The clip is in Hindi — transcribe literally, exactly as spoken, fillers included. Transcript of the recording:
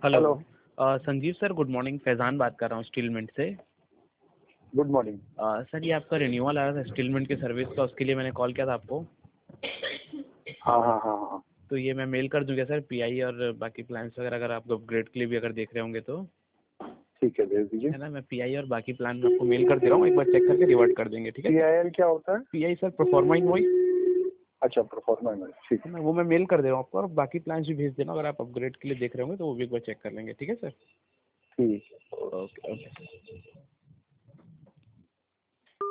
Hello. Hello. Uh, Sanjeev sir, good morning. Faizan बात कर रहा हूँ स्टीलमिंट से। Good morning. अ, सर, ये आपका रिन्यूअल आया था स्टीलमिंट की सर्विस का, उसके लिए मैंने कॉल किया था आपको। हाँ हाँ हाँ हाँ। तो ये मैं मेल कर दूँ क्या सर, पीआई और बाकी प्लान्स वगैरह, अगर आप अपग्रेड के लिए भी अगर देख रहे होंगे तो? ठीक है, भेज दीजिए। है ना, मैं पीआई और बाकी प्लान में आपको मेल कर दे रहा हूँ, एक बार चेक करके रिवर्ट कर देंगे, ठीक है पी सर? आई एल क्या होता है? PI sir, proforma invoice. अच्छा, परफॉर्मा में। ठीक है है। ना, वो मैं मेल कर दे रहा हूँ आपको, और बाकी प्लान्स भी भेज देना, अगर आप अपग्रेड के लिए देख रहे होंगे तो वो भी एक बार चेक कर लेंगे, ठीक है सर? ठीक है। Okay okay.